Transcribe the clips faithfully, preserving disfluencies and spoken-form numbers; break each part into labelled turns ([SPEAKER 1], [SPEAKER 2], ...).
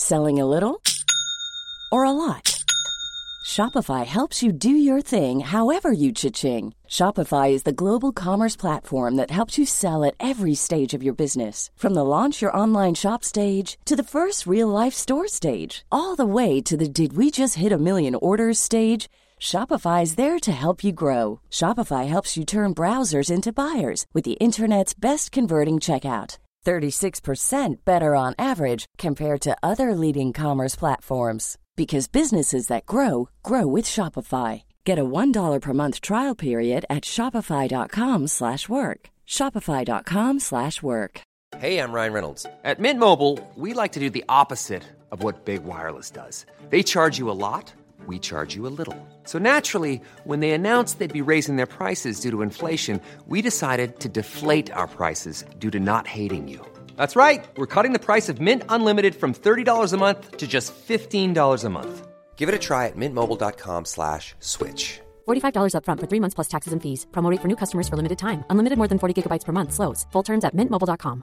[SPEAKER 1] Selling a little or a lot? Shopify helps you do your thing however you cha-ching. Shopify is the global commerce platform that helps you sell at every stage of your business. From the launch your online shop stage to the first real-life store stage, all the way to the did we just hit a million orders stage. Shopify is there to help you grow. Shopify helps you turn browsers into buyers with the internet's best converting checkout. thirty-six percent better on average compared to other leading commerce platforms. Because businesses that grow, grow with Shopify. Get a one dollar per month trial period at shopify.com slash work. Shopify.com slash work.
[SPEAKER 2] Hey, I'm Ryan Reynolds. At Mint Mobile, we like to do the opposite of what Big Wireless does. They charge you a lot, we charge you a little. So naturally, when they announced they'd be raising their prices due to inflation, we decided to deflate our prices due to not hating you. That's right. We're cutting the price of Mint Unlimited from thirty dollars a month to just fifteen dollars a month. Give it a try at mintmobile.com slash switch.
[SPEAKER 3] forty-five dollars up front for three months plus taxes and fees. Promo rate for new customers for limited time. Unlimited more than forty gigabytes per month. Slows full terms at mint mobile dot com.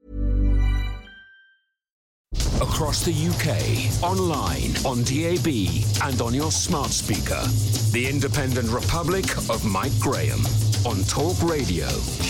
[SPEAKER 4] Across the U K, online, on D A B and on your smart speaker. The Independent Republic of Mike Graham on Talk Radio.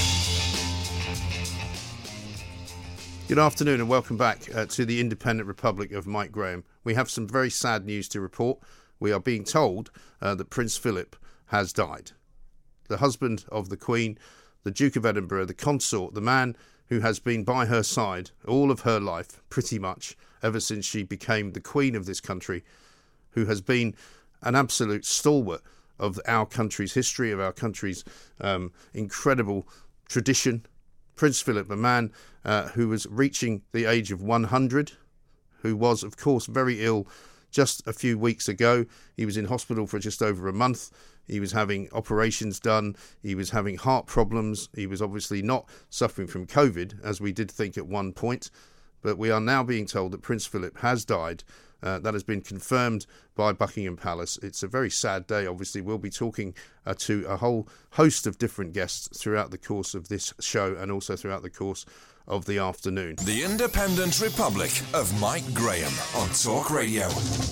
[SPEAKER 5] Good afternoon and welcome back uh, to the Independent Republic of Mike Graham. We have some very sad news to report. We are being told uh, that Prince Philip has died. The husband of the Queen, the Duke of Edinburgh, the consort, the man who has been by her side all of her life, pretty much, ever since she became the Queen of this country, who has been an absolute stalwart of our country's history, of our country's um, incredible tradition. Prince Philip, a man uh, who was reaching the age of one hundred, who was, of course, very ill just a few weeks ago. He was in hospital for just over a month. He was having operations done. He was having heart problems. He was obviously not suffering from COVID, as we did think at one point. But we are now being told that Prince Philip has died. Uh, that has been confirmed by Buckingham Palace. It's a very sad day, obviously. We'll be talking uh, to a whole host of different guests throughout the course of this show and also throughout the course of the afternoon.
[SPEAKER 6] The Independent Republic of Mike Graham on Talk Radio.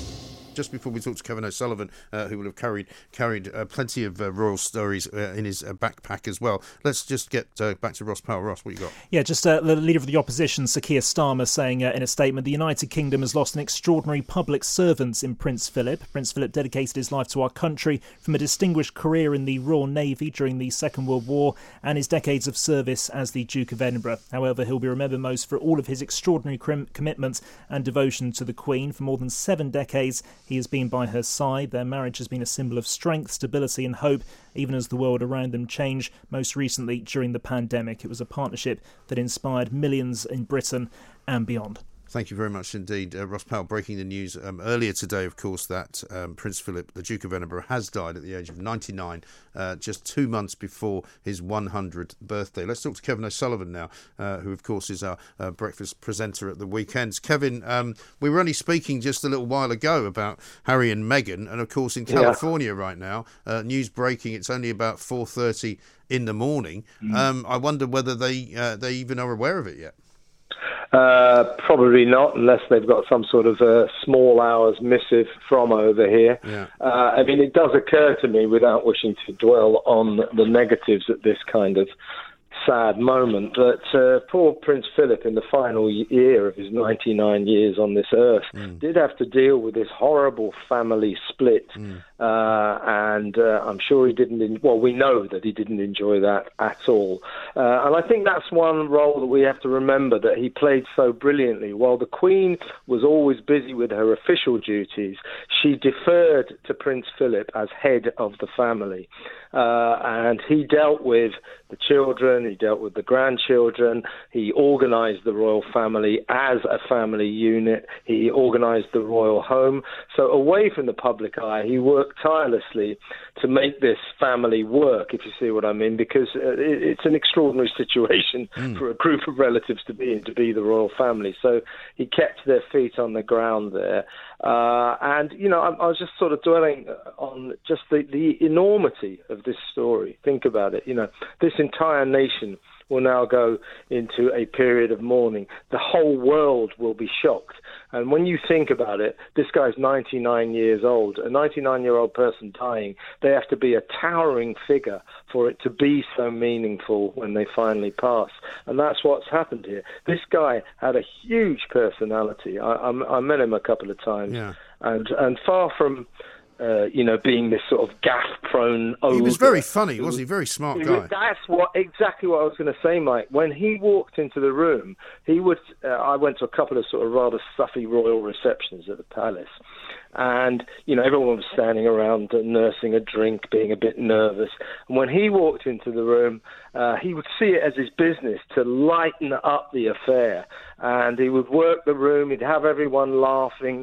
[SPEAKER 5] Just before we talk to Kevin O'Sullivan, uh, who will have carried carried uh, plenty of uh, royal stories uh, in his uh, backpack as well. Let's just get uh, back to Ross Powell. Ross, what you got?
[SPEAKER 7] Yeah, just uh, the leader of the opposition, Sir Keir Starmer, saying uh, in a statement, the United Kingdom has lost an extraordinary public servant in Prince Philip. Prince Philip dedicated his life to our country from a distinguished career in the Royal Navy during the Second World War and his decades of service as the Duke of Edinburgh. However, he'll be remembered most for all of his extraordinary crim- commitment and devotion to the Queen. For more than seven decades, he has been by her side. Their marriage has been a symbol of strength, stability and hope, even as the world around them changed, most recently during the pandemic. It was a partnership that inspired millions in Britain and beyond.
[SPEAKER 5] Thank you very much indeed. Uh, Ross Powell breaking the news um, earlier today, of course, that um, Prince Philip, the Duke of Edinburgh, has died at the age of ninety-nine, uh, just two months before his one hundredth birthday. Let's talk to Kevin O'Sullivan now, uh, who, of course, is our uh, breakfast presenter at the weekends. Kevin, um, we were only speaking just a little while ago about Harry and Meghan, and, of course, in California yeah. right now, uh, news breaking, it's only about four thirty in the morning. Mm. Um, I wonder whether they uh, they even are aware of it yet.
[SPEAKER 8] Uh, probably not, unless they've got some sort of uh, small hours missive from over here.
[SPEAKER 5] Yeah.
[SPEAKER 8] Uh, I mean, it does occur to me, without wishing to dwell on the negatives at this kind of sad moment, that uh, poor Prince Philip, in the final year of his ninety-nine years on this earth, mm. did have to deal with this horrible family split. Mm. Uh, and uh, I'm sure he didn't, en- well, we know that he didn't enjoy that at all. Uh, and I think that's one role that we have to remember, that he played so brilliantly. While the Queen was always busy with her official duties, she deferred to Prince Philip as head of the family. Uh, and he dealt with the children, he dealt with the grandchildren, he organised the royal family as a family unit, he organised the royal home. So away from the public eye, he worked tirelessly to make this family work, if you see what I mean, because uh, it, it's an extraordinary situation mm. for a group of relatives to be in, to be the royal family. So he kept their feet on the ground there. Uh, and, you know, I, I was just sort of dwelling on just the, the enormity of this story. Think about it. You know, this entire nation will now go into a period of mourning. The whole world will be shocked. And when you think about it, this guy's ninety-nine years old. A ninety-nine-year-old person dying, they have to be a towering figure for it to be so meaningful when they finally pass. And that's what's happened here. This guy had a huge personality. I, I, I met him a couple of times.
[SPEAKER 5] Yeah.
[SPEAKER 8] And, and far from... Uh, you know, being this sort of gaffe-prone ogre.
[SPEAKER 5] He was very funny, wasn't he? Very smart guy.
[SPEAKER 8] That's what exactly what I was going to say, Mike. When he walked into the room, he would. Uh, I went to a couple of sort of rather stuffy royal receptions at the palace, and you know, everyone was standing around nursing a drink, being a bit nervous. And when he walked into the room, uh, he would see it as his business to lighten up the affair, and he would work the room. He'd have everyone laughing.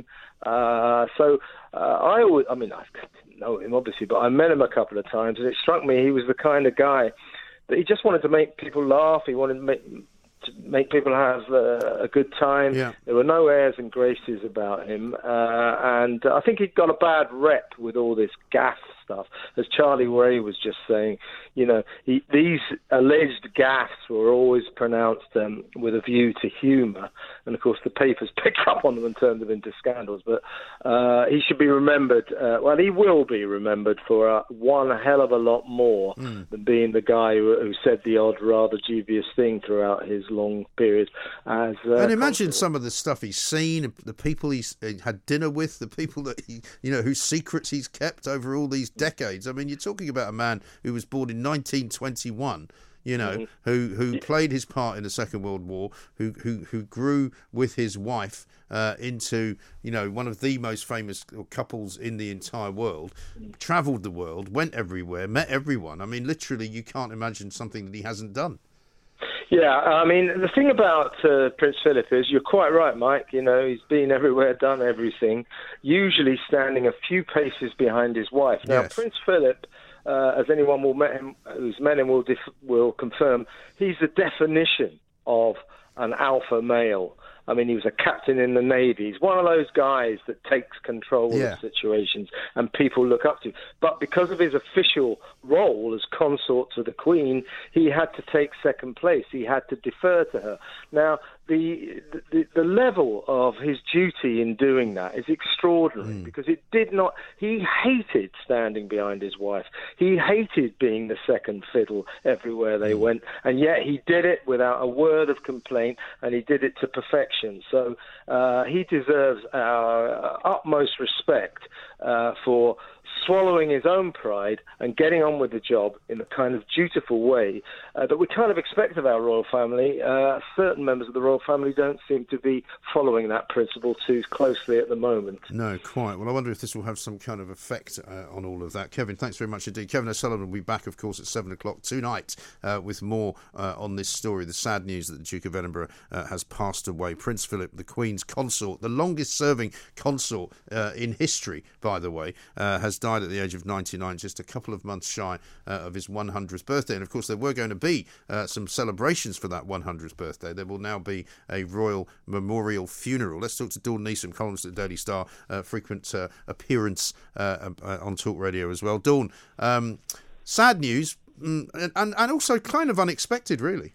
[SPEAKER 8] Uh, so uh, I always, I mean, I didn't know him obviously, but I met him a couple of times, and it struck me he was the kind of guy that he just wanted to make people laugh. He wanted to make, to make people have uh, a good time.
[SPEAKER 5] Yeah.
[SPEAKER 8] There were no airs and graces about him, uh, and I think he'd got a bad rep with all this gaff stuff. As Charlie Ray was just saying, you know, he, these alleged gaffes were always pronounced um, with a view to humour, and of course the papers picked up on them and turned them into scandals. But uh, he should be remembered, uh, well, he will be remembered for uh, one hell of a lot more mm. than being the guy who, who said the odd, rather dubious thing throughout his long period as uh,
[SPEAKER 5] and imagine
[SPEAKER 8] consul.
[SPEAKER 5] some of the stuff he's seen, the people he's had dinner with, the people that he, you know, whose secrets he's kept over all these decades. I mean, you're talking about a man who was born in nineteen twenty-one, you know, mm-hmm. who who yeah. played his part in the Second World War, who who who grew with his wife uh, into, you know, one of the most famous couples in the entire world, travelled the world, went everywhere, met everyone. I mean, literally, you can't imagine something that he hasn't done.
[SPEAKER 8] Yeah, I mean, the thing about uh, Prince Philip is, you're quite right, Mike, you know, he's been everywhere, done everything, usually standing a few paces behind his wife. Now,
[SPEAKER 5] yes.
[SPEAKER 8] Prince Philip, uh, as anyone will met him, who's met him will, def- will confirm, he's the definition of an alpha male. I mean, he was a captain in the Navy. He's one of those guys that takes control
[SPEAKER 5] yeah.
[SPEAKER 8] of situations and people look up to. But because of his official role as consort to the Queen, he had to take second place. He had to defer to her. Now, the the, the level of his duty in doing that is extraordinary mm. because it did not... He hated standing behind his wife. He hated being the second fiddle everywhere they mm. went. And yet he did it without a word of complaint, and he did it to perfection. So uh, he deserves our utmost respect uh, for swallowing his own pride and getting on with the job in a kind of dutiful way uh, that we kind of expect of our royal family. Uh, certain members of the royal family don't seem to be following that principle too closely at the moment.
[SPEAKER 5] No, quite. Well, I wonder if this will have some kind of effect uh, on all of that. Kevin, thanks very much indeed. Kevin O'Sullivan will be back, of course, at seven o'clock tonight uh, with more uh, on this story, the sad news that the Duke of Edinburgh uh, has passed away. Prince Philip, the Queen's consort, the longest-serving consort uh, in history, by the way, uh, has died at the age of ninety-nine, just a couple of months shy uh, of his one hundredth birthday. And of course, there were going to be uh, some celebrations for that one hundredth birthday. There will now be a royal memorial funeral. Let's talk to Dawn Neeson, columnist at the Daily Star, uh, frequent uh, appearance uh, uh, on Talk Radio as well. Dawn, um, sad news and, and, and also kind of unexpected, really.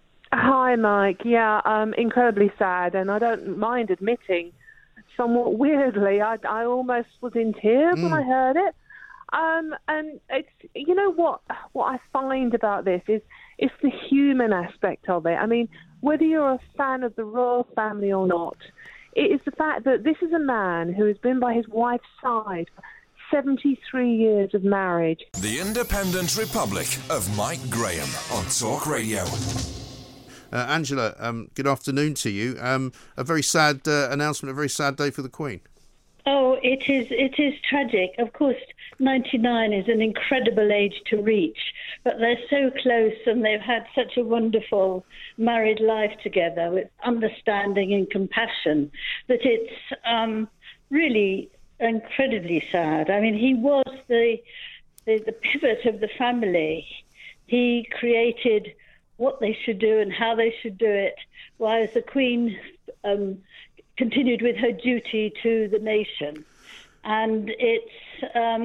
[SPEAKER 9] Hi, Mike. Yeah, um, incredibly sad, and I don't mind admitting, somewhat weirdly, I, I almost was in tears mm. when I heard it. Um, and it's, you know what, what I find about this is it's the human aspect of it. I mean, whether you're a fan of the royal family or not, it is the fact that this is a man who has been by his wife's side for seventy-three years of marriage.
[SPEAKER 6] The Independent Republic of Mike Graham on Talk Radio.
[SPEAKER 5] Uh, Angela, um, good afternoon to you. Um, a very sad uh, announcement, a very sad day for the Queen.
[SPEAKER 10] Oh, it is it is tragic. Of course, ninety-nine is an incredible age to reach, but they're so close and they've had such a wonderful married life together with understanding and compassion that it's um, really incredibly sad. I mean, he was the, the the pivot of the family. He created what they should do and how they should do it, while the Queen um, continued with her duty to the nation. And it's, um,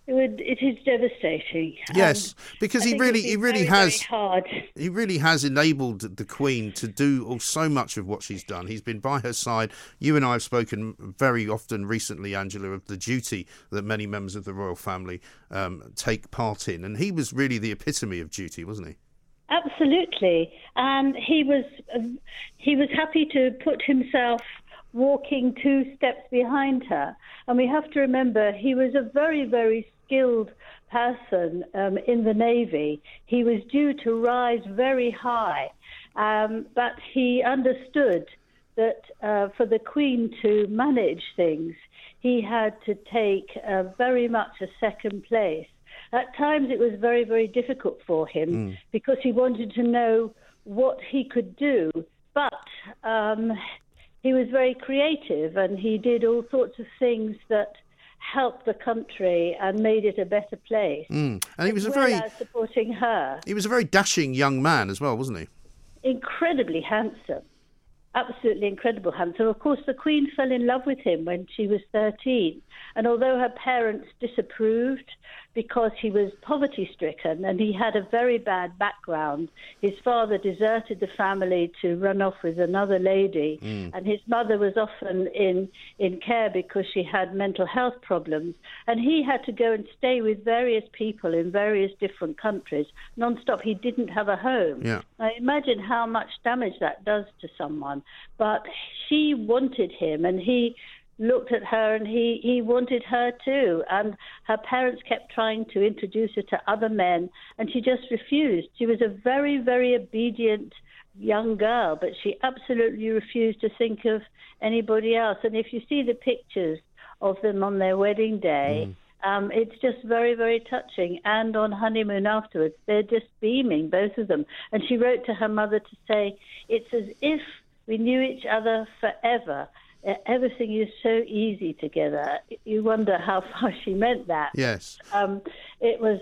[SPEAKER 10] It would. It is devastating.
[SPEAKER 5] Yes,
[SPEAKER 10] and
[SPEAKER 5] because
[SPEAKER 10] I
[SPEAKER 5] he
[SPEAKER 10] think
[SPEAKER 5] really,
[SPEAKER 10] it'd be
[SPEAKER 5] he really
[SPEAKER 10] very,
[SPEAKER 5] has.
[SPEAKER 10] very hard.
[SPEAKER 5] He really has enabled the Queen to do all, so much of what she's done. He's been by her side. You and I have spoken very often recently, Angela, of the duty that many members of the royal family um, take part in, and he was really the epitome of duty, wasn't he?
[SPEAKER 10] Absolutely, and he was. Uh, he was happy to put himself walking two steps behind her. And we have to remember he was a very, very skilled person um, in the Navy. He was due to rise very high, um, but he understood that uh, for the Queen to manage things, he had to take uh, very much a second place. At times it was very, very difficult for him mm. because he wanted to know what he could do, but um, he was very creative, and he did all sorts of things that helped the country and made it a better place.
[SPEAKER 5] Mm. And he was
[SPEAKER 10] as
[SPEAKER 5] a
[SPEAKER 10] well
[SPEAKER 5] very
[SPEAKER 10] as supporting her.
[SPEAKER 5] He was a very dashing young man as well, wasn't he?
[SPEAKER 10] Incredibly handsome, absolutely incredible handsome. Of course, the Queen fell in love with him when she was thirteen, and although her parents disapproved because he was poverty-stricken and he had a very bad background, his father deserted the family to run off with another lady, mm. and his mother was often in, in care because she had mental health problems, and he had to go and stay with various people in various different countries non-stop. He didn't have a home.
[SPEAKER 5] Yeah.
[SPEAKER 10] I imagine how much damage that does to someone, but she wanted him, and he looked at her, and he, he wanted her too. And her parents kept trying to introduce her to other men, and she just refused. She was a very, very obedient young girl, but she absolutely refused to think of anybody else. And if you see the pictures of them on their wedding day, mm. um, it's just very, very touching. And on honeymoon afterwards, they're just beaming, both of them. And she wrote to her mother to say, it's as if we knew each other forever. Everything is so easy together. You wonder how far she meant that.
[SPEAKER 5] Yes.
[SPEAKER 10] Um, it was,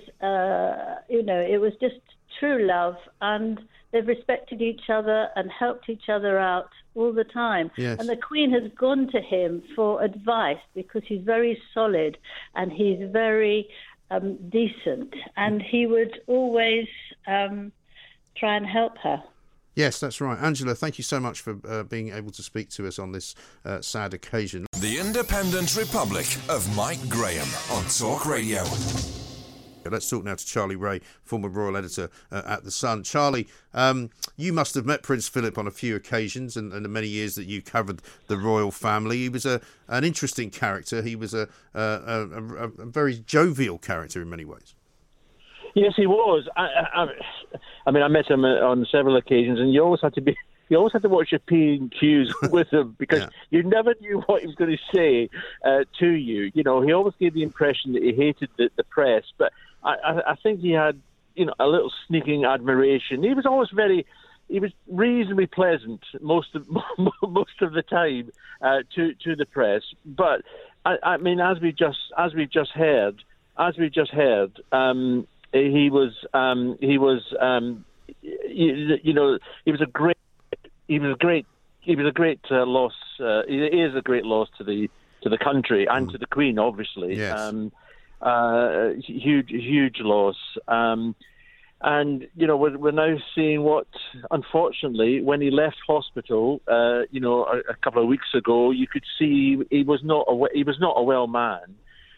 [SPEAKER 10] uh, you know, it was just true love, and they've respected each other and helped each other out all the time.
[SPEAKER 5] Yes.
[SPEAKER 10] And the Queen has gone to him for advice because he's very solid and he's very um, decent, and he would always um, try and help her.
[SPEAKER 5] Yes, that's right. Angela, thank you so much for uh, being able to speak to us on this uh, sad occasion.
[SPEAKER 6] The Independent Republic of Mike Graham on Talk Radio.
[SPEAKER 5] Let's talk now to Charlie Ray, former royal editor uh, at The Sun. Charlie, um, you must have met Prince Philip on a few occasions in, in the many years that you covered the royal family. He was a an interesting character. He was a, a, a, a very jovial character in many ways.
[SPEAKER 11] Yes, he was. I, I, I mean, I met him on several occasions, and you always had to be, you always had to watch your P and Qs with him because yeah. you never knew what he was going to say uh, to you. You know, he always gave the impression that he hated the, the press, but I, I, I think he had, you know, a little sneaking admiration. He was always very, he was reasonably pleasant most of most of the time uh, to to the press. But I, I mean, as we just as we just heard, as we just heard. Um, He was, um, he was, um, you, you know, he was a great, he was a great, he was a great uh, loss. Uh, he is a great loss to the to the country and mm. to the Queen, obviously.
[SPEAKER 5] Yes.
[SPEAKER 11] Um, uh, huge, huge loss. Um, and you know, we're, we're now seeing what, unfortunately, when he left hospital, uh, you know, a, a couple of weeks ago, you could see he was not a he was not a well man.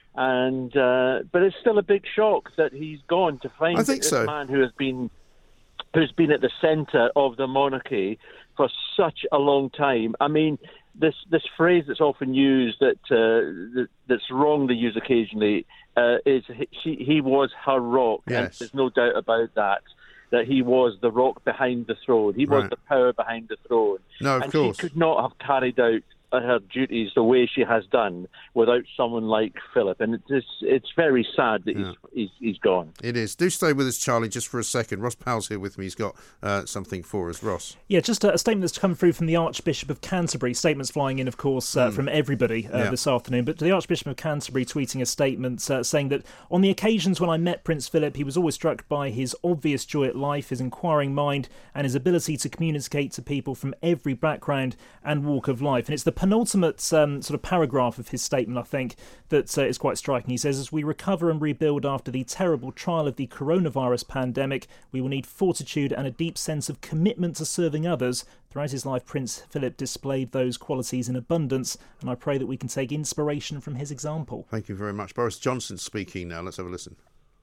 [SPEAKER 11] And uh, but it's still a big shock that he's gone to find
[SPEAKER 5] I think
[SPEAKER 11] this
[SPEAKER 5] so.
[SPEAKER 11] man who has been who's been at the centre of the monarchy for such a long time. I mean, this this phrase that's often used that, uh, that that's wrongly used occasionally uh, is he, he was her rock.
[SPEAKER 5] Yes.
[SPEAKER 11] And there's no doubt about that. That he was the rock behind the throne. He was
[SPEAKER 5] right.
[SPEAKER 11] the power behind the throne.
[SPEAKER 5] No, of
[SPEAKER 11] and
[SPEAKER 5] course.
[SPEAKER 11] she could not have carried out her duties the way she has done without someone like Philip, and it's it's very sad that yeah. he's, he's he's gone.
[SPEAKER 5] It is. Do stay with us, Charlie, just for a second. Ross Powell's here with me. He's got uh, something for us. Ross.
[SPEAKER 7] Yeah, just a, a statement that's come through from the Archbishop of Canterbury. Statements flying in, of course, uh, mm. from everybody uh, yeah. this afternoon. But the Archbishop of Canterbury tweeting a statement uh, saying that on the occasions when I met Prince Philip, he was always struck by his obvious joy at life, his inquiring mind, and his ability to communicate to people from every background and walk of life. And it's the penultimate um, sort of paragraph of his statement, I think, that uh, is quite striking. He says, as we recover and rebuild after the terrible trial of the coronavirus pandemic, we will need fortitude and a deep sense of commitment to serving others. Throughout his life, Prince Philip displayed those qualities in abundance, and I pray that we can take inspiration from his example.
[SPEAKER 5] Thank you very much. Boris Johnson speaking now. Let's have a listen.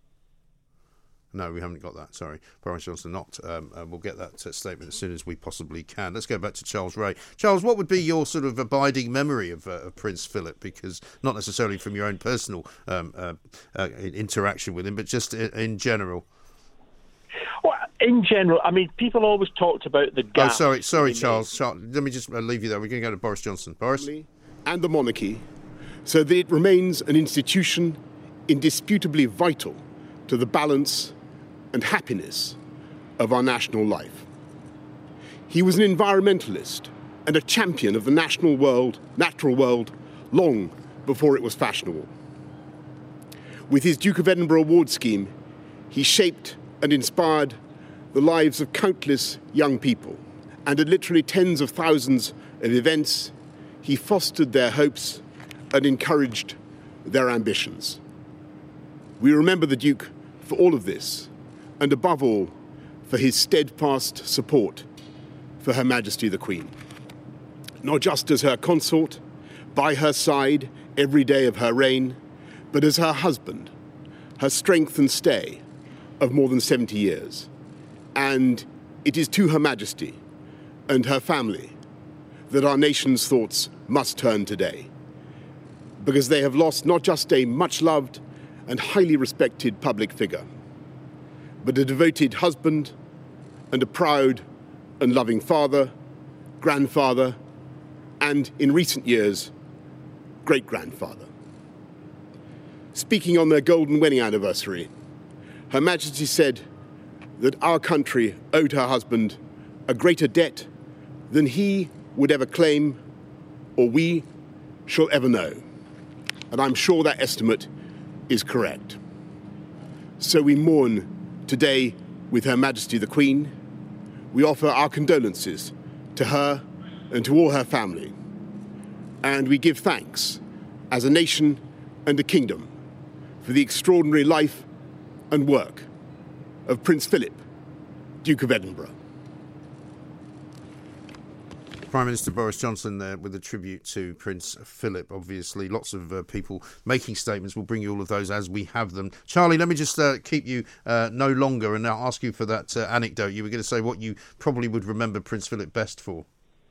[SPEAKER 5] No, we haven't got that, sorry. Boris Johnson not. Um, uh, we'll get that uh, statement as soon as we possibly can. Let's go back to Charles Ray. Charles, what would be your sort of abiding memory of, uh, of Prince Philip? Because not necessarily from your own personal um, uh, uh, interaction with him, but just in, in general.
[SPEAKER 11] Well, in general, I mean, people always talked about the gap.
[SPEAKER 5] Oh, sorry, sorry, Charles. Charles. Let me just uh, leave you there. We're going to go to Boris Johnson. Boris?
[SPEAKER 12] And the monarchy, so that it remains an institution indisputably vital to the balance and happiness of our national life. He was an environmentalist and a champion of the national world, natural world, long before it was fashionable. With his Duke of Edinburgh Award scheme, he shaped and inspired the lives of countless young people, and at literally tens of thousands of events, he fostered their hopes and encouraged their ambitions. We remember the Duke for all of this, and above all, for his steadfast support for Her Majesty the Queen. Not just as her consort, by her side every day of her reign, but as her husband, her strength and stay of more than seventy years. And it is to Her Majesty and her family that our nation's thoughts must turn today, because they have lost not just a much-loved and highly respected public figure, but a devoted husband and a proud and loving father, grandfather, and, in recent years, great-grandfather. Speaking on their golden wedding anniversary, Her Majesty said that our country owed her husband a greater debt than he would ever claim or we shall ever know. And I'm sure that estimate is correct. So we mourn today with Her Majesty the Queen. We offer our condolences to her and to all her family. And we give thanks as a nation and a kingdom for the extraordinary life and work of Prince Philip, Duke of Edinburgh.
[SPEAKER 5] Prime Minister Boris Johnson there with a tribute to Prince Philip. Obviously, lots of uh, people making statements. We'll bring you all of those as we have them. Charlie, let me just uh, keep you uh, no longer and I'll ask you for that uh, anecdote. You were going to say what you probably would remember Prince Philip best for.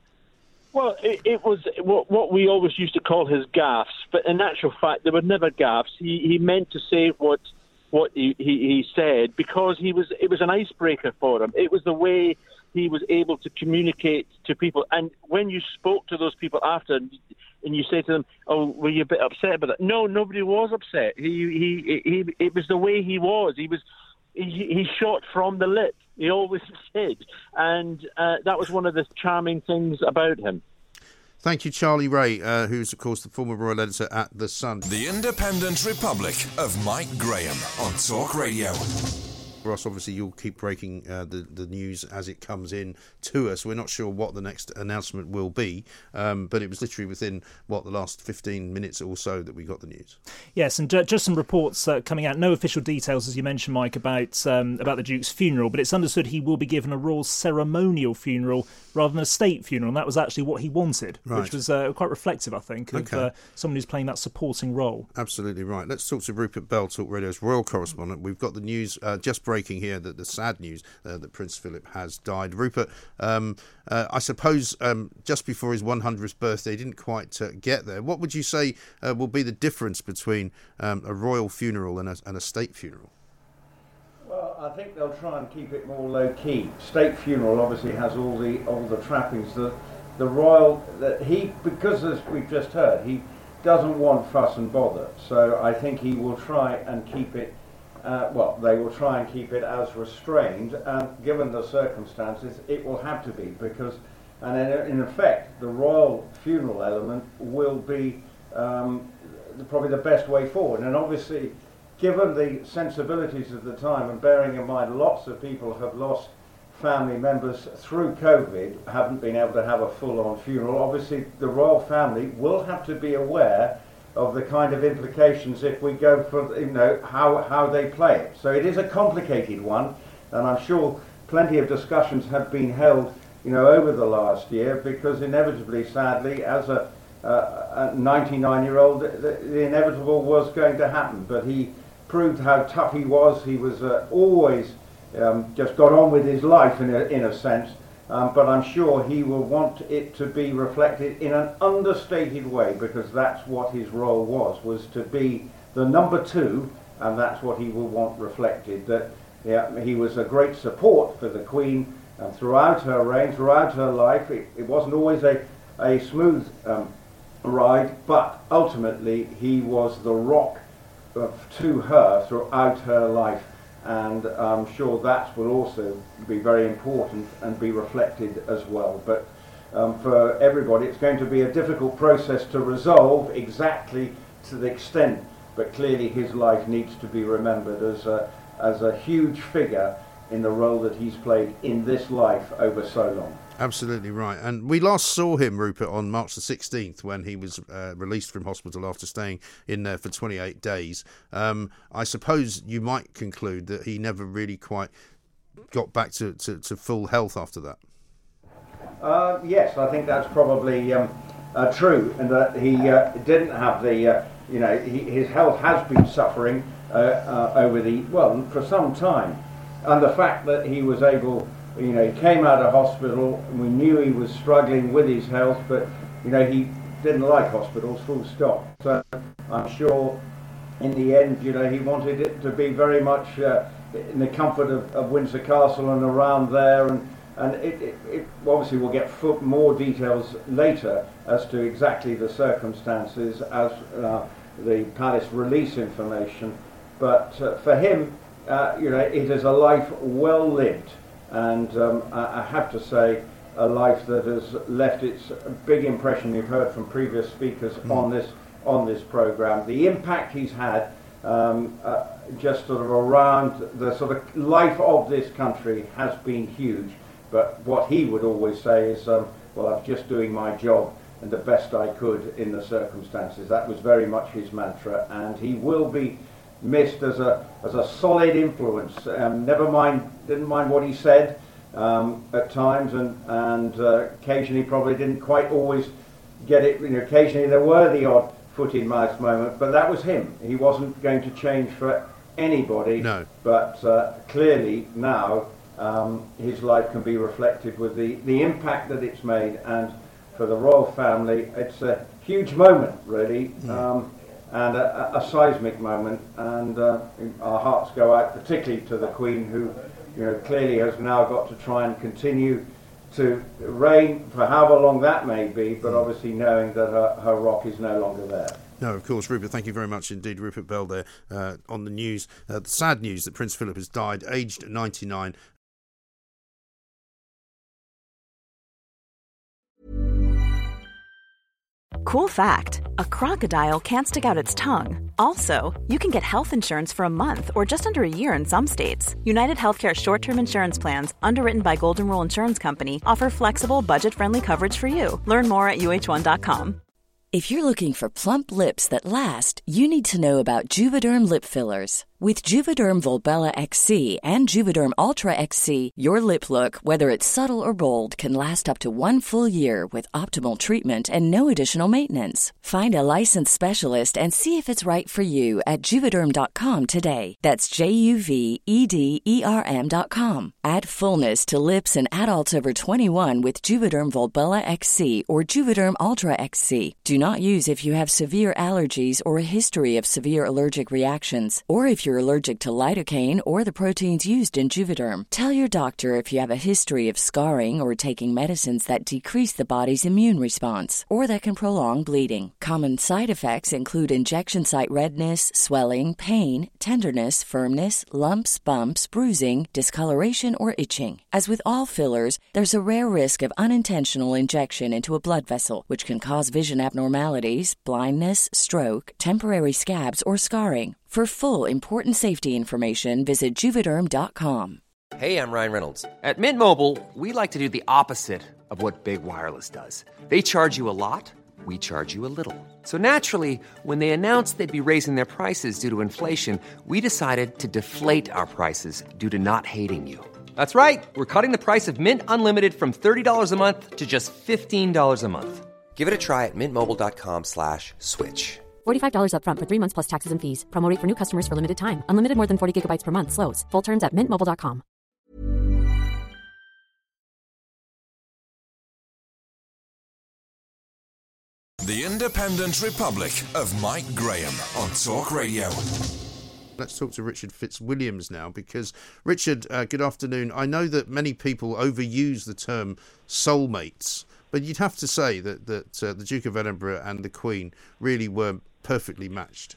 [SPEAKER 11] Well, it, it was what, what we always used to call his gaffes, but in actual fact, there were never gaffes. He, he meant to say what what he, he, he said because he was it was an icebreaker for him. It was the way he was able to communicate to people. And when you spoke to those people after and you say to them, oh, were you a bit upset about that? No, nobody was upset. He, he, he, he it was the way he was. He was, he, he shot from the lip. He always said. And uh, that was one of the charming things about him.
[SPEAKER 5] Thank you, Charlie Ray, uh, who's, of course, the former royal editor at The Sun.
[SPEAKER 6] The Independent Republic of Mike Graham on Talk Radio.
[SPEAKER 5] Ross, obviously you'll keep breaking uh, the, the news as it comes in to us. We're not sure what the next announcement will be, um, but it was literally within, what, the last fifteen minutes or so that we got the news.
[SPEAKER 7] Yes, and uh, just some reports uh, coming out. No official details, as you mentioned, Mike, about um, about the Duke's funeral, but it's understood he will be given a royal ceremonial funeral rather than a state funeral, and that was actually what he wanted,
[SPEAKER 5] right.
[SPEAKER 7] which was uh, quite reflective, I think, of
[SPEAKER 5] okay.
[SPEAKER 7] uh, someone who's playing that supporting role.
[SPEAKER 5] Absolutely right. Let's talk to Rupert Bell, Talk Radio's royal correspondent. We've got the news uh, just breaking here, that the sad news uh, that Prince Philip has died. Rupert, um, uh, I suppose um, just before his one hundredth birthday, he didn't quite uh, get there. What would you say uh, will be the difference between um, a royal funeral and a, and a state funeral?
[SPEAKER 13] Well, I think they'll try and keep it more low key. State funeral obviously has all the all the trappings. The the royal that he because as we've just heard, he doesn't want fuss and bother. So I think he will try and keep it. Uh, well, they will try and keep it as restrained, and given the circumstances, it will have to be because, and in, in effect, the royal funeral element will be um, probably the best way forward. And obviously, given the sensibilities of the time, and bearing in mind lots of people have lost family members through COVID haven't been able to have a full-on funeral. Obviously, the royal family will have to be aware of the kind of implications if we go for, you know, how, how they play it. So it is a complicated one, and I'm sure plenty of discussions have been held, you know, over the last year, because inevitably, sadly, as a, uh, a ninety-nine-year-old, the, the inevitable was going to happen. But he proved how tough he was. He was uh, always um, just got on with his life in a, in a sense. Um, but I'm sure he will want it to be reflected in an understated way, because that's what his role was, was to be the number two, and that's what he will want reflected, that yeah, he was a great support for the Queen and throughout her reign, throughout her life. It, it wasn't always a, a smooth um, ride, but ultimately he was the rock of, to her throughout her life. And I'm sure that will also be very important and be reflected as well. But um, for everybody, it's going to be a difficult process to resolve exactly to the extent, but clearly his life needs to be remembered as a, as a huge figure in the role that he's played in this life over so long.
[SPEAKER 5] Absolutely right. And we last saw him, Rupert, on March the sixteenth when he was uh, released from hospital after staying in there for twenty-eight days. Um, I suppose you might conclude that he never really quite got back to, to, to full health after that.
[SPEAKER 13] Uh, yes, I think that's probably um, uh, true, and that he uh, didn't have the, uh, you know, he, his health has been suffering uh, uh, over the, well, for some time. And the fact that he was able, you know, he came out of hospital, and we knew he was struggling with his health, but, you know, he didn't like hospitals, full stop. So I'm sure in the end, you know, he wanted it to be very much uh, in the comfort of, of Windsor Castle and around there, and, and it, it, it obviously we'll get more details later as to exactly the circumstances as uh, the palace release information. But uh, for him, uh, you know, it is a life well lived. And um, I have to say, a life that has left its big impression. You've heard from previous speakers mm. on this on this program. The impact he's had, um, uh, just sort of around the sort of life of this country, has been huge. But what he would always say is, um, "Well, I'm just doing my job and the best I could in the circumstances." That was very much his mantra, and he will be missed as a as a solid influence. Um, never mind, didn't mind what he said um, at times, and and uh, occasionally probably didn't quite always get it. You know, occasionally there were the odd foot in mouth moment, but that was him. He wasn't going to change for anybody.
[SPEAKER 5] No.
[SPEAKER 13] But uh, clearly now um, his life can be reflected with the the impact that it's made, and for the royal family, it's a huge moment, really. Mm. Um, and a, a seismic moment, and uh, our hearts go out particularly to the Queen, who, you know, clearly has now got to try and continue to reign for however long that may be, but obviously knowing that her, her rock is no longer there.
[SPEAKER 5] No, of course, Rupert, thank you very much indeed, Rupert Bell there uh, on the news, uh, the sad news that Prince Philip has died, aged ninety-nine.
[SPEAKER 14] Cool fact, a crocodile can't stick out its tongue. Also, you can get health insurance for a month or just under a year in some states. United Healthcare short-term insurance plans, underwritten by Golden Rule Insurance Company, offer flexible, budget-friendly coverage for you. Learn more at U H one dot com.
[SPEAKER 1] If you're looking for plump lips that last, you need to know about Juvederm lip fillers. With Juvederm Volbella X C and Juvederm Ultra X C, your lip look, whether it's subtle or bold, can last up to one full year with optimal treatment and no additional maintenance. Find a licensed specialist and see if it's right for you at Juvederm dot com today. That's J U V E D E R M dot com. Add fullness to lips in adults over twenty-one with Juvederm Volbella X C or Juvederm Ultra X C. Do not use if you have severe allergies or a history of severe allergic reactions, or if you're allergic to lidocaine or the proteins used in Juvederm. Tell your doctor if you have a history of scarring or taking medicines that decrease the body's immune response or that can prolong bleeding. Common side effects include injection site redness, swelling, pain, tenderness, firmness, lumps, bumps, bruising, discoloration, or itching. As with all fillers, there's a rare risk of unintentional injection into a blood vessel, which can cause vision abnormalities, blindness, stroke, temporary scabs, or scarring. For full, important safety information, visit Juvederm dot com.
[SPEAKER 2] Hey, I'm Ryan Reynolds. At Mint Mobile, we like to do the opposite of what Big Wireless does. They charge you a lot, we charge you a little. So naturally, when they announced they'd be raising their prices due to inflation, we decided to deflate our prices due to not hating you. That's right. We're cutting the price of Mint Unlimited from thirty dollars a month to just fifteen dollars a month. Give it a try at mintmobile.com slash switch.
[SPEAKER 3] forty-five dollars up front for three months plus taxes and fees. Promo rate for new customers for limited time. Unlimited more than forty gigabytes per month. Slows full terms at mint mobile dot com.
[SPEAKER 6] The Independent Republic of Mike Graham on Talk Radio.
[SPEAKER 5] Let's talk to Richard Fitzwilliams now, because, Richard, uh, good afternoon. I know that many people overuse the term soulmates, but you'd have to say that, that uh, the Duke of Edinburgh and the Queen really were perfectly matched.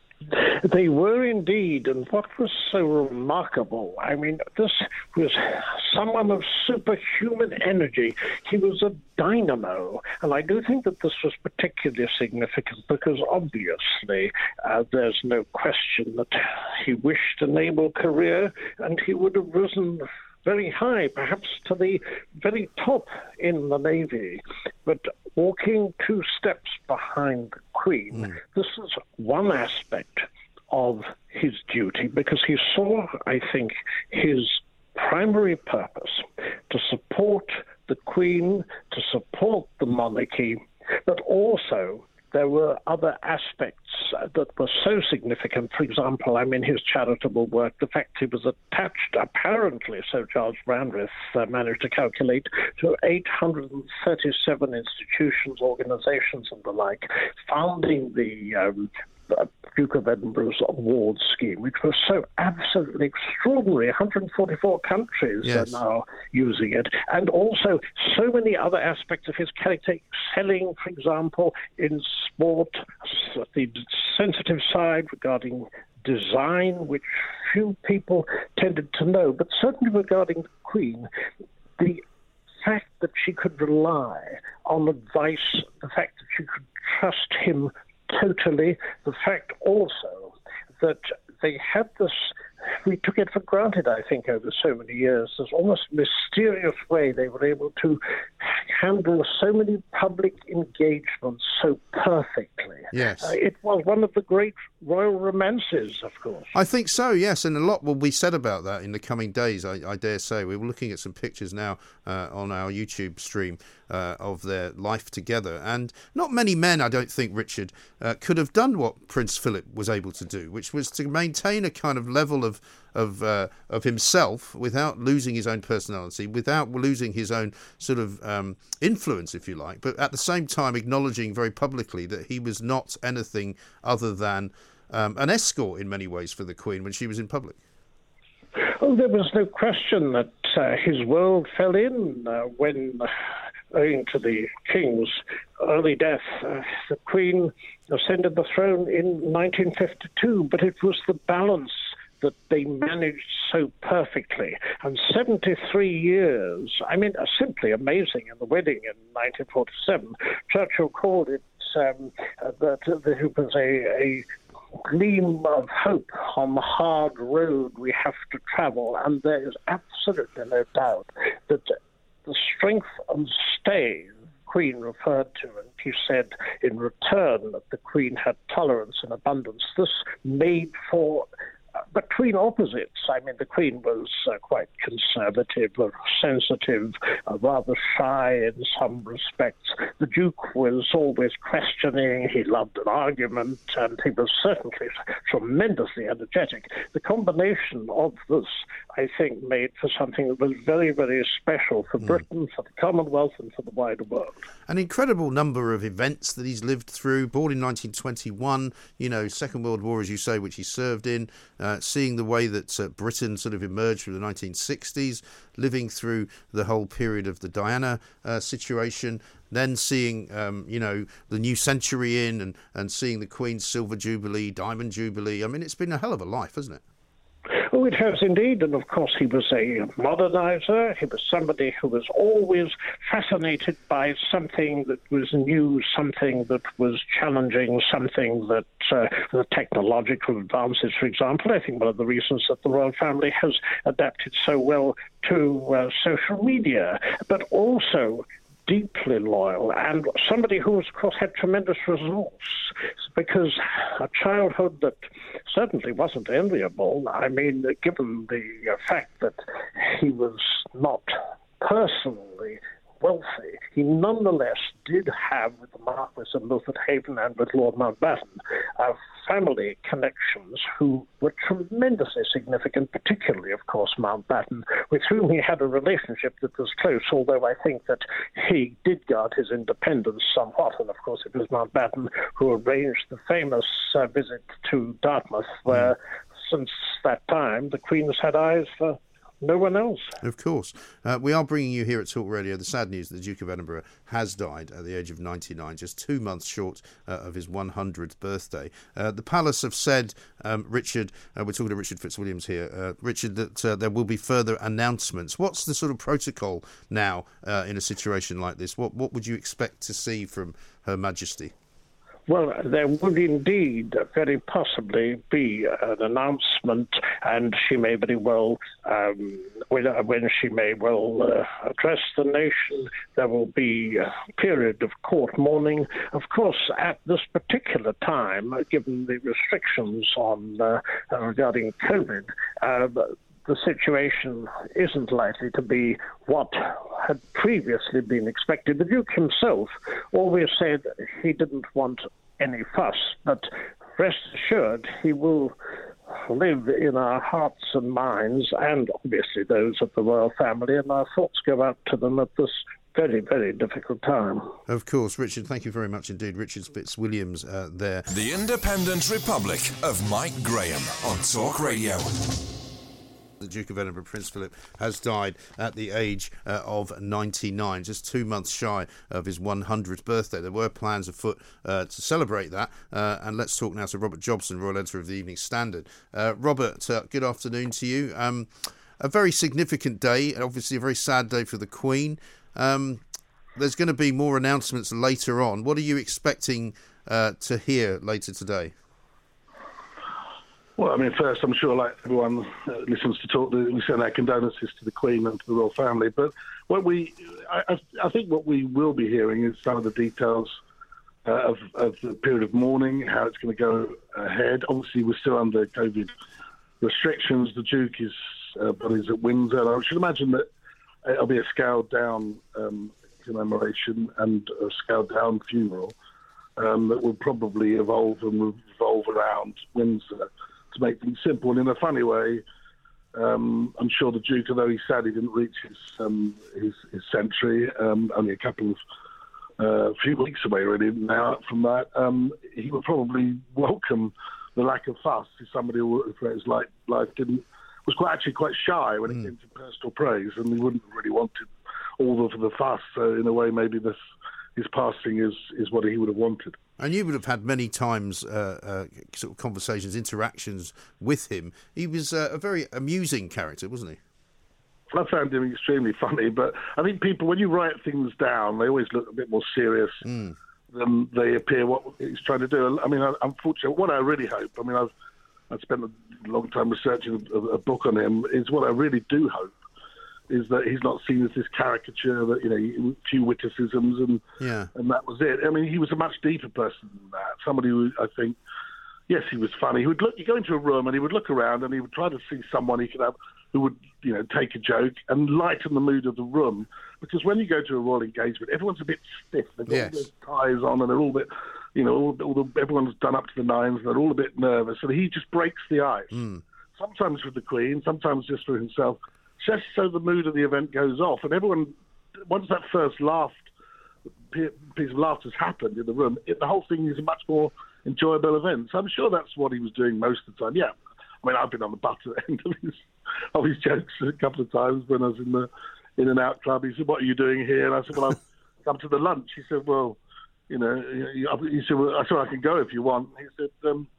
[SPEAKER 15] They were indeed, and what was so remarkable, I mean, this was someone of superhuman energy. He was a dynamo, and I do think that this was particularly significant because obviously uh, there's no question that he wished a naval career, and he would have risen very high, perhaps to the very top in the Navy. But walking two steps behind the Queen, mm. this is one aspect of his duty, because he saw, I think, his primary purpose to support the Queen, to support the monarchy, but also there were other aspects that were so significant. For example, I mean, his charitable work, the fact he was attached, apparently, so Charles Brandreth uh, managed to calculate, to eight hundred thirty-seven institutions, organizations and the like, founding the um, uh, Duke of Edinburgh's award scheme, which was so absolutely extraordinary. one hundred forty-four countries yes. are now using it. And also so many other aspects of his character, excelling, for example, in sport, the sensitive side regarding design, which few people tended to know, but certainly regarding the Queen, the fact that she could rely on advice, the fact that she could trust him totally, the fact also that they had this, we took it for granted, I think, over so many years, this almost mysterious way they were able to handle so many public engagements so perfectly.
[SPEAKER 5] Yes.
[SPEAKER 15] Uh, it was one of the great royal romances, of course.
[SPEAKER 5] I think so, yes, and a lot will be said about that in the coming days, I, I dare say. We were looking at some pictures now uh, on our YouTube stream uh, of their life together, and not many men, I don't think, Richard, uh, could have done what Prince Philip was able to do, which was to maintain a kind of level of of uh, of himself without losing his own personality, without losing his own sort of um, influence, if you like, but at the same time acknowledging very publicly that he was not anything other than um, an escort in many ways for the Queen when she was in public.
[SPEAKER 15] Oh, there was no question that uh, his world fell in uh, when, uh, owing to the King's early death, uh, the Queen ascended the throne in nineteen fifty-two, but it was the balance that they managed so perfectly. And seventy-three years, I mean, simply amazing. In the wedding in nineteen forty-seven, Churchill called it um, that, that it was a, a gleam of hope on the hard road we have to travel. And there is absolutely no doubt that the strength and stay Queen referred to, and he said in return that the Queen had tolerance and abundance. This made for between opposites. I mean, the Queen was uh, quite conservative, uh, sensitive, uh, rather shy in some respects. The Duke was always questioning. He loved an argument, and he was certainly tremendously energetic. The combination of this, I think, made for something that was very, very special for mm. Britain, for the Commonwealth, and for the wider world.
[SPEAKER 5] An incredible number of events that he's lived through. Born in nineteen twenty-one, you know, Second World War, as you say, which he served in. Uh, seeing the way that uh, Britain sort of emerged through the nineteen sixties, living through the whole period of the Diana uh, situation, then seeing, um, you know, the new century in and, and seeing the Queen's Silver Jubilee, Diamond Jubilee. I mean, it's been a hell of a life, hasn't it?
[SPEAKER 15] Oh, it has indeed, and of course he was a modernizer. He was somebody who was always fascinated by something that was new, something that was challenging, something that uh, the technological advances, for example. I think one of the reasons that the royal family has adapted so well to uh, social media, but also deeply loyal, and somebody who, of course, had tremendous resource, because a childhood that certainly wasn't enviable. I mean, given the uh, fact that he was not personally wealthy, he nonetheless did have, with the Marquis of Milford Haven and with Lord Mountbatten, uh, family connections who were tremendously significant, particularly, of course, Mountbatten, with whom he had a relationship that was close, although I think that he did guard his independence somewhat, and of course it was Mountbatten who arranged the famous uh, visit to Dartmouth, where since that time the Queen has had eyes for no one else.
[SPEAKER 5] Of course. Uh, we are bringing you here at Talk Radio the sad news that the Duke of Edinburgh has died at the age of ninety-nine, just two months short uh, of his one hundredth birthday. Uh, the Palace have said, um, Richard, uh, we're talking to Richard Fitzwilliams here, uh, Richard, that uh, there will be further announcements. What's the sort of protocol now uh, in a situation like this? What, what would you expect to see from Her Majesty?
[SPEAKER 15] Well, there would indeed very possibly be an announcement, and she may very well, um, when, when she may well uh, address the nation, there will be a period of court mourning. Of course, at this particular time, given the restrictions on uh, regarding COVID, uh, the situation isn't likely to be what had previously been expected. The Duke himself always said he didn't want any fuss, but rest assured he will live in our hearts and minds, and obviously those of the royal family, and our thoughts go out to them at this very, very difficult time.
[SPEAKER 5] Of course, Richard, thank you very much indeed. Richard Fitzwilliams uh, there.
[SPEAKER 6] The Independent Republic of Mike Graham on Talk Radio.
[SPEAKER 5] The Duke of Edinburgh, Prince Philip, has died at the age uh, of ninety-nine, just two months shy of his one hundredth birthday. There were plans afoot uh, to celebrate that. Uh, and let's talk now to Robert Jobson, Royal Editor of the Evening Standard. Uh, Robert, uh, good afternoon to you. Um, a very significant day, obviously a very sad day for the Queen. Um, there's going to be more announcements later on. What are you expecting uh, to hear later today?
[SPEAKER 16] Well, I mean, first, I'm sure, like everyone uh, listens to talk, we send our condolences to the Queen and to the royal family. But what we, I, I think, what we will be hearing is some of the details uh, of, of the period of mourning, how it's going to go ahead. Obviously, we're still under COVID restrictions. The Duke is uh, bodies at Windsor. I should imagine that it'll be a scaled-down um, commemoration and a scaled-down funeral um, that will probably evolve and revolve around Windsor, to make things simple. And in a funny way, um, I'm sure the Duke, although he's sad he didn't reach his um, his, his century, um, only a couple of uh, few weeks away really now from that, um, he would probably welcome the lack of fuss. He's somebody who, for his life, life didn't was quite actually quite shy when it mm. came to personal praise, and he wouldn't really wanted all of the fuss. So in a way, maybe this his passing is is what he would have wanted.
[SPEAKER 5] And you would have had many times uh, uh, sort of conversations, interactions with him. He was uh, a very amusing character, wasn't he?
[SPEAKER 16] I found him extremely funny, but I think people, when you write things down, they always look a bit more serious mm. than they appear what he's trying to do. I mean, unfortunately, what I really hope, I mean, I've, I've spent a long time researching a, a book on him, is what I really do hope is that he's not seen as this caricature that, you know, a few witticisms and
[SPEAKER 5] yeah.
[SPEAKER 16] and that was it. I mean, he was a much deeper person than that. Somebody who, I think, yes, he was funny. He would look, you go into a room and he would look around and he would try to see someone he could have who would, you know, take a joke and lighten the mood of the room. Because when you go to a royal engagement, everyone's a bit stiff. They've got
[SPEAKER 5] yes.
[SPEAKER 16] all their ties on and they're all a bit, you know, all, all the, everyone's done up to the nines and they're all a bit nervous. So he just breaks the ice.
[SPEAKER 5] Mm.
[SPEAKER 16] Sometimes for the Queen, sometimes just for himself, just so the mood of the event goes off. And everyone, once that first laugh, piece of laughter's happened in the room, it, the whole thing is a much more enjoyable event. So I'm sure that's what he was doing most of the time. Yeah, I mean, I've been on the butter end of his, of his jokes a couple of times when I was in the in and out club. He said, "What are you doing here?" And I said, "Well, I've come to the lunch." He said, "Well, you know," he said, well, "I said, I can go if you want." He said, um,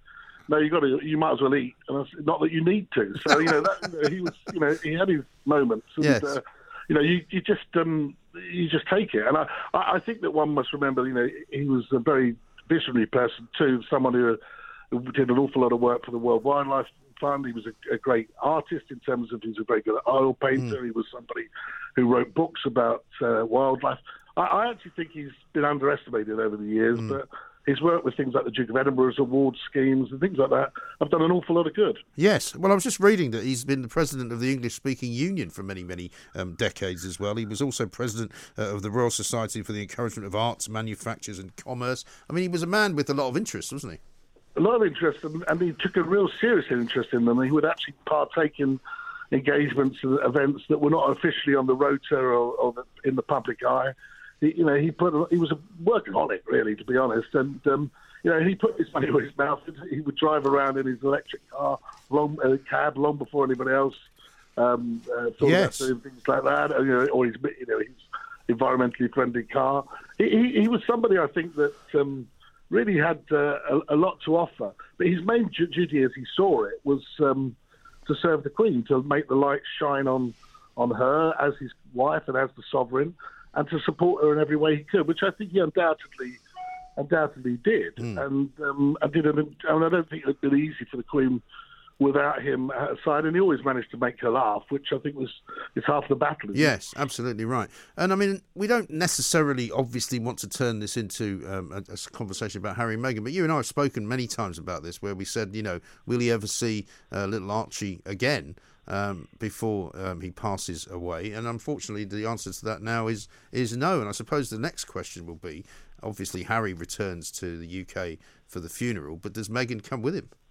[SPEAKER 16] no, you got to, you might as well eat. And I said, not that you need to. So, you know, that, you know, he was, you know, he had his moments. And,
[SPEAKER 5] yes.
[SPEAKER 16] uh, you know, you, you just, um, you just take it. And I, I think that one must remember, you know, he was a very visionary person too, someone who, who did an awful lot of work for the World Wildlife Fund. He was a, a great artist in terms of, he was a very good oil painter. Mm. He was somebody who wrote books about uh, wildlife. I, I actually think he's been underestimated over the years, mm. but his work with things like the Duke of Edinburgh's award schemes and things like that have done an awful lot of good.
[SPEAKER 5] Yes. Well, I was just reading that he's been the president of the English-speaking Union for many, many um, decades as well. He was also president uh, of the Royal Society for the Encouragement of Arts, Manufactures and Commerce. I mean, he was a man with a lot of interest, wasn't he?
[SPEAKER 16] A lot of interest, and, and he took a real serious interest in them. He would actually partake in engagements and events that were not officially on the rota or, or the, in the public eye. He, you know, he put he was a workaholic, really, to be honest. And um, you know, he put his money where his mouth. He would drive around in his electric car, long uh, cab, long before anybody else. Um, uh, thought
[SPEAKER 5] yes.
[SPEAKER 16] about doing things like that, or, you know, or his, you know, his environmentally friendly car. He, he, he was somebody, I think, that um, really had uh, a, a lot to offer. But his main duty, as he saw it, was um, to serve the Queen, to make the light shine on on her as his wife and as the sovereign, and to support her in every way he could, which I think he undoubtedly undoubtedly did. Mm. And um, I did. An, I mean, I don't think it would have been easy for the Queen without him at her side, and he always managed to make her laugh, which I think was is half the battle.
[SPEAKER 5] Yes,
[SPEAKER 16] it?
[SPEAKER 5] absolutely right. And I mean, we don't necessarily, obviously, want to turn this into um, a, a conversation about Harry and Meghan, but you and I have spoken many times about this, where we said, you know, will he ever see uh, little Archie again? Um, before um, he passes away, and unfortunately the answer to that now is is no. And I suppose the next question will be, obviously Harry returns to the U K for the funeral, but does Meghan come with him?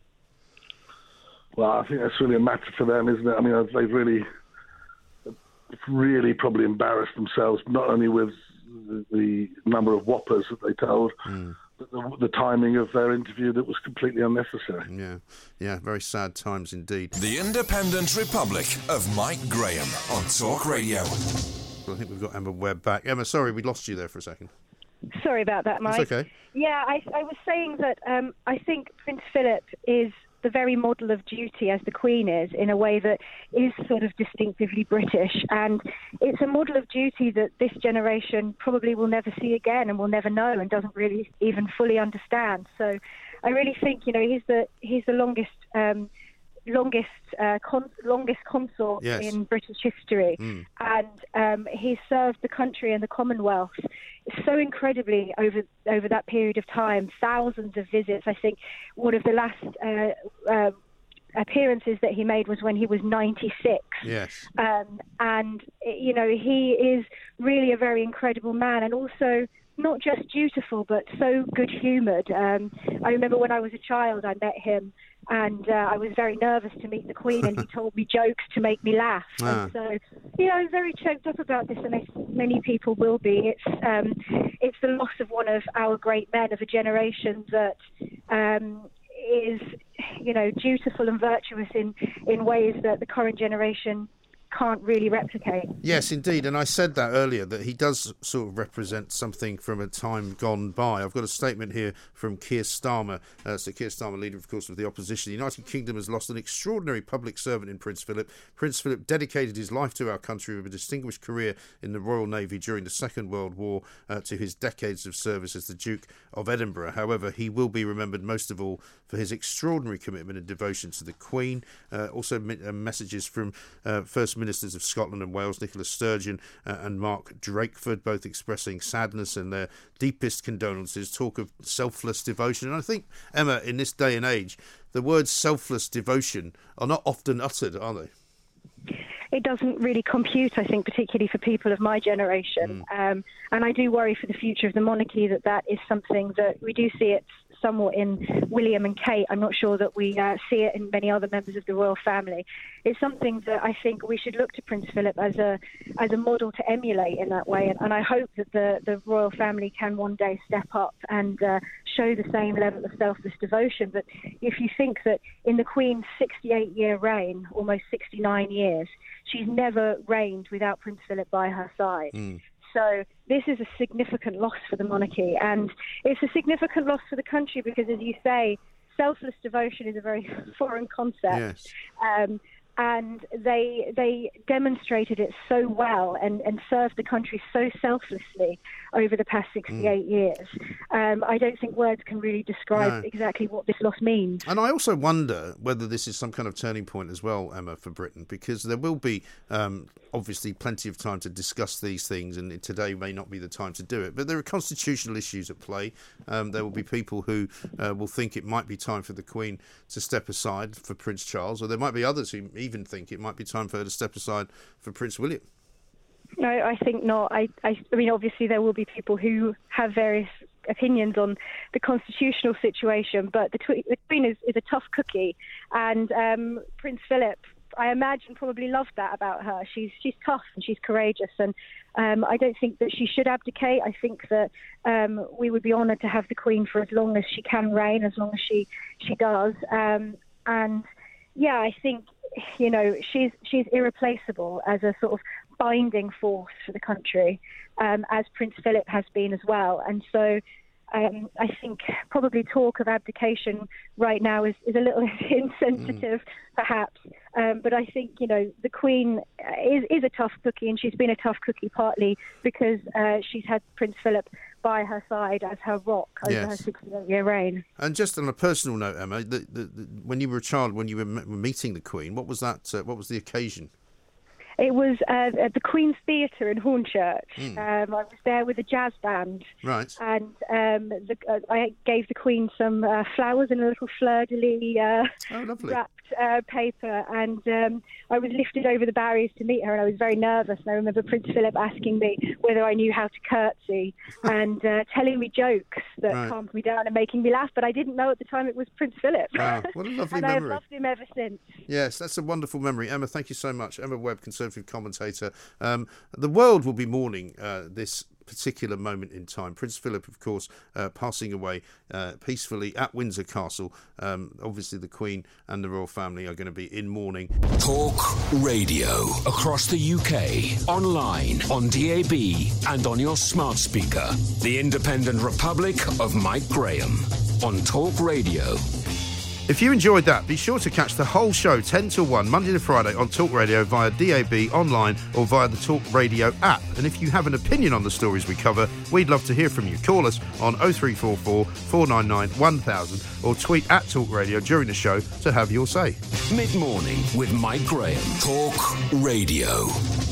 [SPEAKER 16] Well, I think that's really a matter for them, isn't it? I mean, they've really really probably embarrassed themselves, not only with the, the number of whoppers that they told, mm. The, the timing of their interview that was completely unnecessary.
[SPEAKER 5] Yeah, yeah, very sad times indeed.
[SPEAKER 6] The Independent Republic of Mike Graham on Talk Radio.
[SPEAKER 5] Well, I think we've got Emma Webb back. Emma, sorry, we lost you there for a second.
[SPEAKER 17] Sorry about that, Mike.
[SPEAKER 5] It's okay.
[SPEAKER 17] Yeah, I, I was saying that um, I think Prince Philip is the very model of duty as the Queen is, in a way that is sort of distinctively British. And it's a model of duty that this generation probably will never see again and will never know and doesn't really even fully understand. So I really think, you know, he's the he's the longest um, longest uh, con- longest consort
[SPEAKER 5] yes.
[SPEAKER 17] in British history. Mm. And um, he served the country and the Commonwealth so incredibly over over that period of time, thousands of visits. I think one of the last uh, uh, appearances that he made was when he was ninety-six.
[SPEAKER 5] Yes.
[SPEAKER 17] Um, and, you know, he is really a very incredible man, and also not just dutiful, but so good-humoured. Um, I remember when I was a child, I met him, and uh, I was very nervous to meet the Queen, and he told me jokes to make me laugh. Ah. And so, you know, I'm very choked up about this, and many people will be. It's um, it's the loss of one of our great men of a generation that um, is, you know, dutiful and virtuous in, in ways that the current generation can't really replicate.
[SPEAKER 5] Yes, indeed. And I said that earlier, that he does sort of represent something from a time gone by. I've got a statement here from Keir Starmer. Uh, so Keir Starmer, leader, of course, of the opposition. The United Kingdom has lost an extraordinary public servant in Prince Philip. Prince Philip dedicated his life to our country with a distinguished career in the Royal Navy during the Second World War, uh, to his decades of service as the Duke of Edinburgh. However, he will be remembered most of all for his extraordinary commitment and devotion to the Queen. Uh, also uh, messages from uh, First Ministers of Scotland and Wales, Nicola Sturgeon uh, and Mark Drakeford, both expressing sadness and their deepest condolences, talk of selfless devotion. And I think, Emma, in this day and age, the words selfless devotion are not often uttered, are they?
[SPEAKER 17] It doesn't really compute, I think, particularly for people of my generation. Mm. Um, and I do worry for the future of the monarchy that that is something that we do see it somewhat in William and Kate. I'm not sure that we uh, see it in many other members of the royal family. It's something that I think we should look to Prince Philip as a as a model to emulate in that way. And, and I hope that the, the royal family can one day step up and uh, show the same level of selfless devotion. But if you think that in the Queen's sixty-eight-year reign, almost sixty-nine years, she's never reigned without Prince Philip by her side. Mm. So this is a significant loss for the monarchy, and it's a significant loss for the country because, as you say, selfless devotion is a very foreign concept.
[SPEAKER 5] Yes.
[SPEAKER 17] Um, and they they demonstrated it so well and, and served the country so selflessly over the past sixty-eight mm. years. Um, I don't think words can really describe
[SPEAKER 5] No.
[SPEAKER 17] exactly what this loss means.
[SPEAKER 5] And I also wonder whether this is some kind of turning point as well, Emma, for Britain, because there will be um, obviously plenty of time to discuss these things, and today may not be the time to do it. But there are constitutional issues at play. Um, there will be people who uh, will think it might be time for the Queen to step aside for Prince Charles, or there might be others who even think it might be time for her to step aside for Prince William.
[SPEAKER 17] No, I think not. I, I, I mean, obviously there will be people who have various opinions on the constitutional situation, but the, tw- the Queen is, is a tough cookie, and um, Prince Philip, I imagine, probably loved that about her. She's she's tough and she's courageous, and um, I don't think that she should abdicate. I think that um, we would be honoured to have the Queen for as long as she can reign, as long as she she does. Um, and yeah, I think, you know, she's she's irreplaceable as a sort of binding force for the country, um, as Prince Philip has been as well. And so um, I think probably talk of abdication right now is, is a little insensitive, mm. perhaps. Um, but I think, you know, the Queen is, is a tough cookie, and she's been a tough cookie partly because uh, she's had Prince Philip by her side as her rock over
[SPEAKER 5] Yes.
[SPEAKER 17] her sixty-eight-year reign.
[SPEAKER 5] And just on a personal note, Emma, the, the, the, when you were a child, when you were m- meeting the Queen, what was that? Uh, what was the occasion?
[SPEAKER 17] It was uh, at the Queen's Theatre in Hornchurch.
[SPEAKER 5] Mm.
[SPEAKER 17] Um, I was there with a jazz band.
[SPEAKER 5] Right.
[SPEAKER 17] And um, the, uh, I gave the Queen some uh, flowers in a little fleur-de-lis uh,
[SPEAKER 5] oh, lovely.
[SPEAKER 17] wrapped uh, paper. And um, I was lifted over the barriers to meet her, and I was very nervous. And I remember Prince Philip asking me whether I knew how to curtsy and uh, telling me jokes that
[SPEAKER 5] Right.
[SPEAKER 17] calmed me down and making me laugh. But I didn't know at the time it was Prince Philip.
[SPEAKER 5] Wow, what a lovely
[SPEAKER 17] and I've
[SPEAKER 5] memory.
[SPEAKER 17] loved him ever since.
[SPEAKER 5] Yes, that's a wonderful memory. Emma, thank you so much. Emma Webb, Conservative commentator. Um, the world will be mourning uh, this particular moment in time. Prince Philip, of course, uh, passing away uh, peacefully at Windsor Castle. Um, obviously, the Queen and the royal family are going to be in mourning.
[SPEAKER 4] Talk Radio. Across the U K. Online, on D A B and on your smart speaker. The Independent Republic of Mike Graham on Talk Radio.
[SPEAKER 5] If you enjoyed that, be sure to catch the whole show ten till one, Monday to Friday on Talk Radio via D A B, online or via the Talk Radio app. And if you have an opinion on the stories we cover, we'd love to hear from you. Call us on oh three four four, four nine nine, one thousand or tweet at Talk Radio during the show to have your say.
[SPEAKER 4] Mid-morning with Mike Graham. Talk Radio.